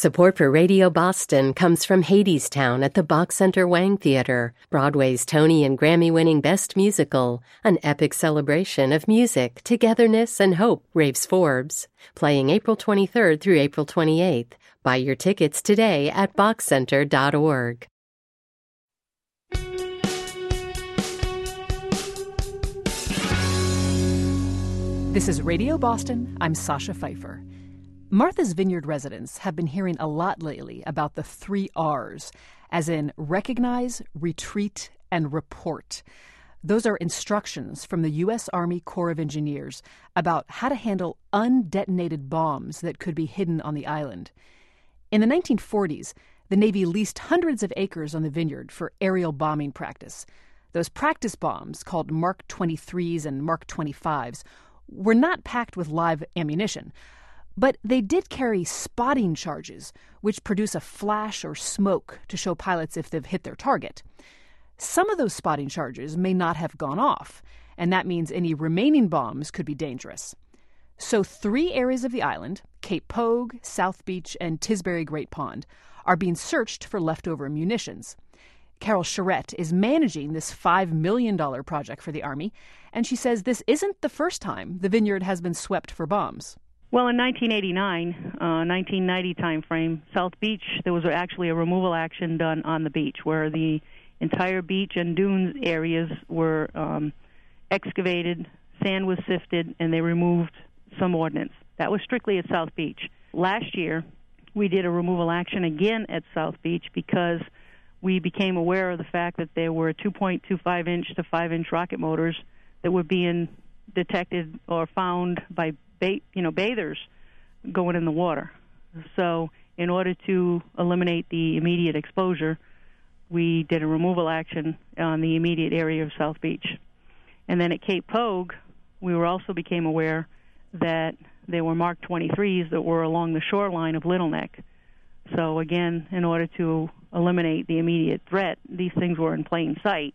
Support for Radio Boston comes from Hadestown at the Bach Center Wang Theater, Broadway's Tony and Grammy-winning Best Musical, an epic celebration of music, togetherness, and hope, raves Forbes. Playing April 23rd through April 28th. Buy your tickets today at bachcenter.org. This is Radio Boston. I'm Sasha Pfeiffer. Martha's Vineyard residents have been hearing a lot lately about the 3 R's, as in recognize, retreat, and report. Those are instructions from the U.S. Army Corps of Engineers about how to handle undetonated bombs that could be hidden on the island. In the 1940s, the Navy leased hundreds of acres on the vineyard for aerial bombing practice. Those practice bombs, called Mark 23s and Mark 25s, were not packed with live ammunition, but they did carry spotting charges, which produce a flash or smoke to show pilots if they've hit their target. Some of those spotting charges may not have gone off, and that means any remaining bombs could be dangerous. So 3 areas of the island, Cape Pogue, South Beach, and Tisbury Great Pond, are being searched for leftover munitions. Carol Charette is managing this $5 million project for the Army, and she says this isn't the first time the vineyard has been swept for bombs. Well, in 1989, 1990 timeframe, South Beach, there was actually a removal action done on the beach where the entire beach and dunes areas were excavated, sand was sifted, and they removed some ordnance. That was strictly at South Beach. Last year, we did a removal action again at South Beach because we became aware of the fact that there were 2.25-inch to 5-inch rocket motors that were being detected or found by bathers going in the water. So in order to eliminate the immediate exposure, we did a removal action on the immediate area of South Beach. And then at Cape Pogue, we also became aware that there were Mark 23s that were along the shoreline of Little Neck. So again, in order to eliminate the immediate threat, these things were in plain sight.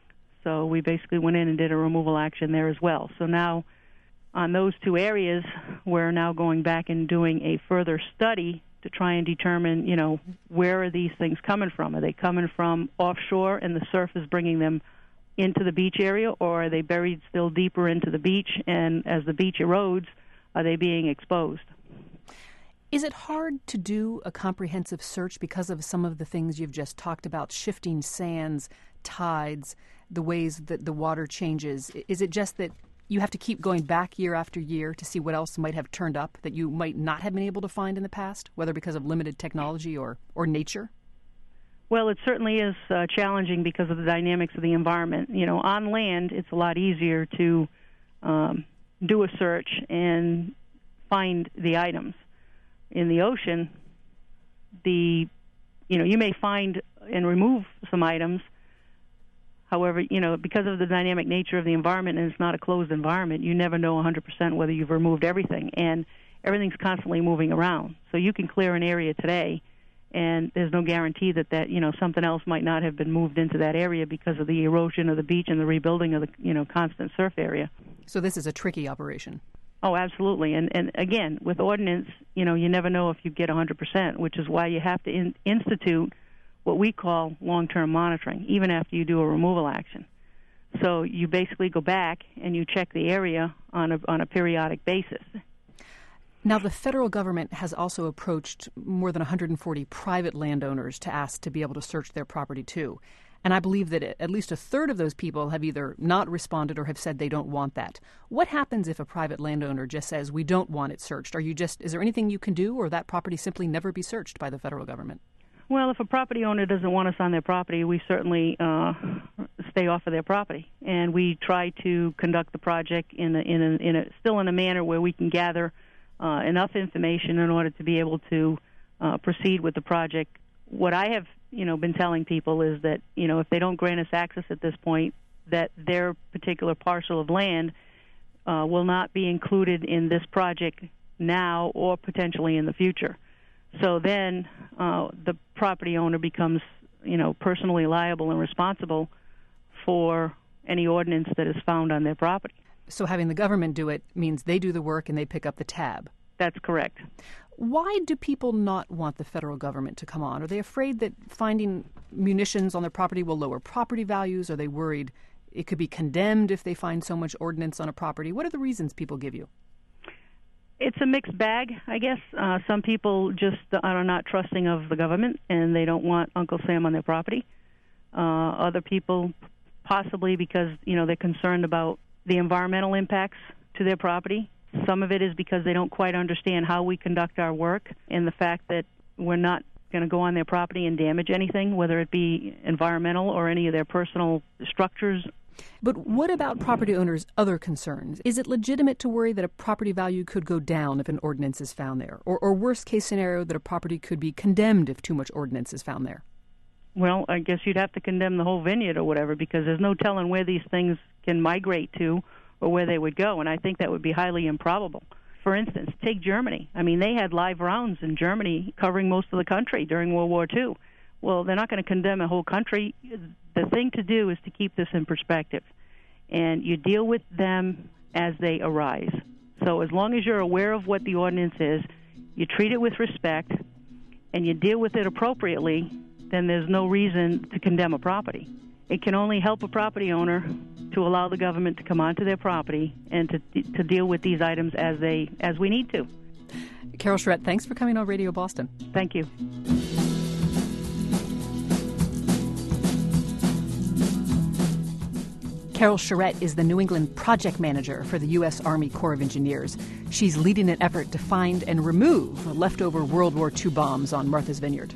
So we basically went in and did a removal action there as well. So now on those 2 areas, we're now going back and doing a further study to try and determine, where are these things coming from? Are they coming from offshore and the surf is bringing them into the beach area, or are they buried still deeper into the beach, and as the beach erodes, are they being exposed? Is it hard to do a comprehensive search because of some of the things you've just talked about, shifting sands, tides, the ways that the water changes? Is it just that you have to keep going back year after year to see what else might have turned up that you might not have been able to find in the past, whether because of limited technology or nature? Well, it certainly is challenging because of the dynamics of the environment. On land, it's a lot easier to do a search and find the items. In the ocean, you may find and remove some items. However, because of the dynamic nature of the environment, and it's not a closed environment, you never know 100% whether you've removed everything. And everything's constantly moving around. So you can clear an area today, and there's no guarantee that something else might not have been moved into that area because of the erosion of the beach and the rebuilding of the constant surf area. So this is a tricky operation. Oh, absolutely. And again, with ordnance, you never know if you get 100%, which is why you have to institute what we call long-term monitoring, even after you do a removal action. So you basically go back and you check the area on a periodic basis. Now, the federal government has also approached more than 140 private landowners to ask to be able to search their property, too. And I believe that at least a third of those people have either not responded or have said they don't want that. What happens if a private landowner just says, we don't want it searched? Is there anything you can do, or that property simply never be searched by the federal government? Well, if a property owner doesn't want us on their property, we certainly stay off of their property, and we try to conduct the project still in a manner where we can gather enough information in order to be able to proceed with the project. What I have, been telling people is that, if they don't grant us access at this point, that their particular parcel of land will not be included in this project now or potentially in the future. So then the property owner becomes, personally liable and responsible for any ordinance that is found on their property. So having the government do it means they do the work and they pick up the tab. That's correct. Why do people not want the federal government to come on? Are they afraid that finding munitions on their property will lower property values? Are they worried it could be condemned if they find so much ordnance on a property? What are the reasons people give you? It's a mixed bag, I guess. Some people just are not trusting of the government, and they don't want Uncle Sam on their property. Other people, possibly because they're concerned about the environmental impacts to their property. Some of it is because they don't quite understand how we conduct our work, and the fact that we're not going to go on their property and damage anything, whether it be environmental or any of their personal structures. But what about property owners' other concerns? Is it legitimate to worry that a property value could go down if an ordinance is found there? Or worst case scenario, that a property could be condemned if too much ordinance is found there? Well, I guess you'd have to condemn the whole vineyard or whatever, because there's no telling where these things can migrate to or where they would go, and I think that would be highly improbable. For instance, take Germany. I mean, they had live rounds in Germany covering most of the country during World War II. Well, they're not going to condemn a whole country. The thing to do is to keep this in perspective, and you deal with them as they arise. So as long as you're aware of what the ordinance is, you treat it with respect, and you deal with it appropriately, then there's no reason to condemn a property. It can only help a property owner to allow the government to come onto their property and to deal with these items as we need to. Carol Charette, thanks for coming on Radio Boston. Thank you. Carol Charette is the New England project manager for the U.S. Army Corps of Engineers. She's leading an effort to find and remove leftover World War II bombs on Martha's Vineyard.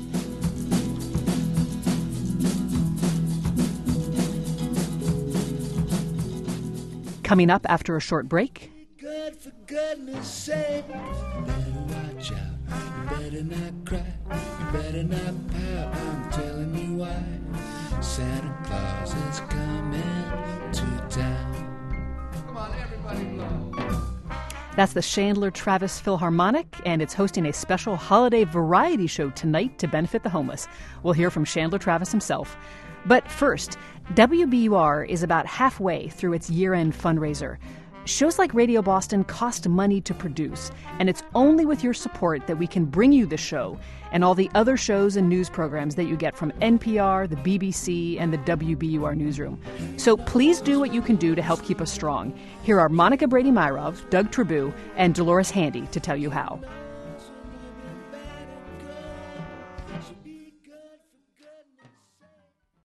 Coming up after a short break. Good, for goodness sake. You better watch out. You better not cry. You better not pout. I'm telling you why. Santa Claus is coming to town. Come on, everybody blow. That's the Chandler Travis Philharmonic, and it's hosting a special holiday variety show tonight to benefit the homeless. We'll hear from Chandler Travis himself. But first, WBUR is about halfway through its year-end fundraiser. Shows like Radio Boston cost money to produce, and it's only with your support that we can bring you the show and all the other shows and news programs that you get from NPR, the BBC, and the WBUR newsroom. So please do what you can do to help keep us strong. Here are Monica Brady-Myrov, Doug Trabue, and Dolores Handy to tell you how.